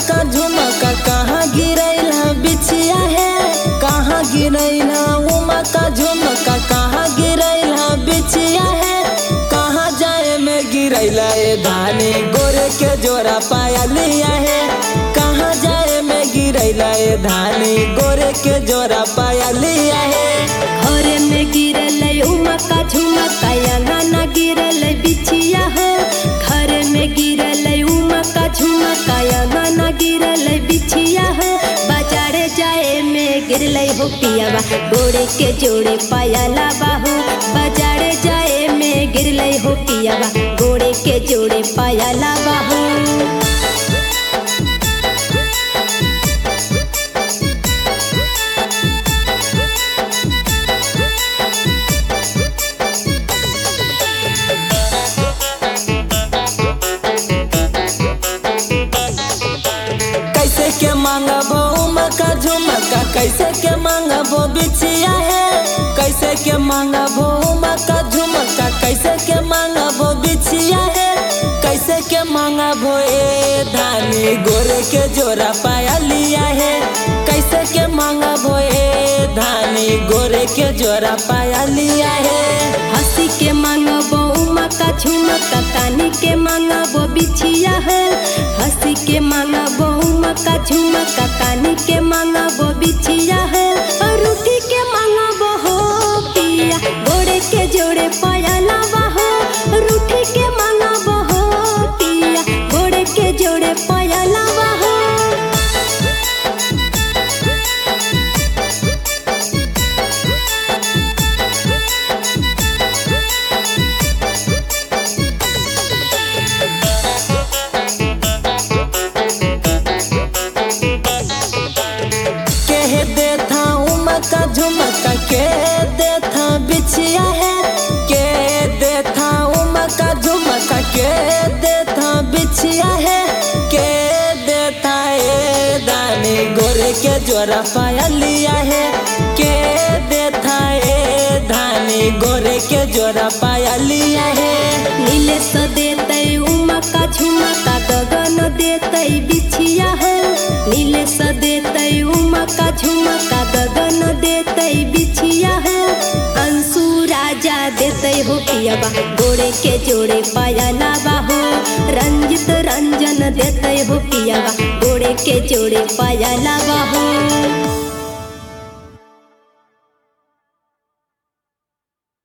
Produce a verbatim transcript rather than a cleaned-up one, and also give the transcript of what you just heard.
उमका झुमका कहाँ गिरैला बिछिया है, कहाँ गिरैला उमका झुमका कहाँ गिरैला बिछिया है, कहाँ जाए में गिरैला ए धानी गोरे के जोड़ा पाया लिया है, कहाँ जाए में गिरैला ए धानी गोरे के जोड़ा पाया लिया है। घरे में गिरल उमका झुमका ना गिरल बिछिया है, घर में गिरल उमका झुमका ना गिरल बिछिया है, बाजारे जाए में गिरल हो पियावा गोरे के जोड़े पायला बाहू, बाजारे जाए में गिरल हो पियावा गोरे के जोड़े पायला बाहू। कैसे के मांगबो उमका झुमका कैसे के मांगबो बिछिया है, कैसे के मांगबो उमका झुमका कैसे के मांगबो बिछिया है, कैसे के मांगबो ए धानी गोरे के जोड़ा पाया लिया है, कैसे के मांगबो ए धानी गोरे के जोड़ा पाया लिया है। हंसी के मांगबो उमका झुमका कानी के मांगबो बिछिया है, हंसी के मांगबो उमका झुमका कानी के मांगबो बिछिया है, और रूठी के मांगबो हो पिया गोरे के जोड़े पायला बाहो, रूठी के मांगबो हो पिया गोरे के जोड़े पायला बाहो। उमका झुमका के देथा बिछिया है, के देथा उमका झुमका के देथा बिछिया है, के देथा ए दानी गोरे के जोड़ा पाया लिया है, के देथा ए धानी गोरे के जोड़ा पाया लिया है। नीले स देते उमका झुमका गगन देते बिछिया है, नीले स देते उमका झुमका गगन देते बिछिया है, अंशु राजा देते हो पियावा गोरे के जोड़े पायला बाहो, रंजित रंजन देते हो पियावा गोरे के जोड़े पायला बाहो।